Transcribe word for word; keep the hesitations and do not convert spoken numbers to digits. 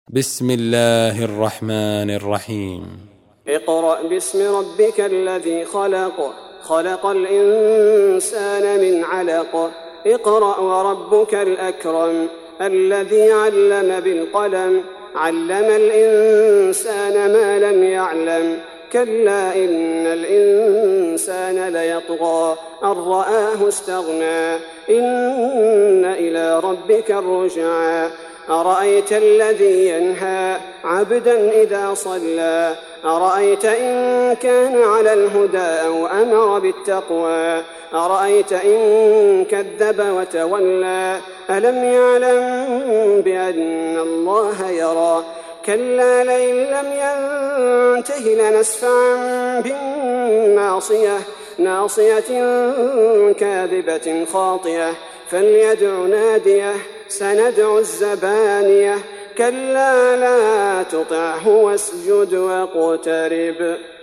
بسم الله الرحمن الرحيم. اقرأ باسم ربك الذي خلق خلق الإنسان من علق اقرأ وربك الأكرم الذي علم بالقلم علم الإنسان ما لم يعلم كلا إن الإنسان ليطغى أن رآه استغنى إن إلى ربك الرجعى أرأيت الذي ينهى عبدا إذا صلى أرأيت إن كان على الهدى أو أمر بالتقوى أرأيت إن كذب وتولى ألم يعلم بأن الله يرى كلا لئن لم ينته لنسفعا بالناصية ناصية كاذبة خاطئة فليدع ناديه سندع الزبانية كلا لا تطعه واسجد واقترب.